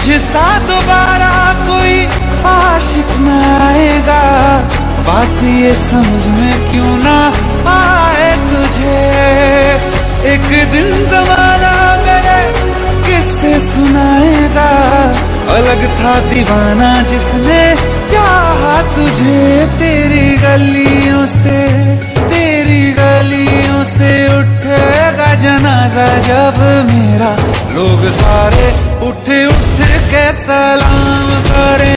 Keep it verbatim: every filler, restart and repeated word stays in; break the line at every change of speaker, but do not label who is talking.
तुझसा दोबारा कोई आशिक न आएगा, बात ये समझ में क्यों ना आए तुझे। एक दिन जमाना मेरे किससे सुनाएगा, अलग था दीवाना जिसने चाहा तुझे। तेरी गलियों से तेरी गलियों से उठेगा जनाजा जब मेरा, लोग सारे उठ उठ के सलाम करें।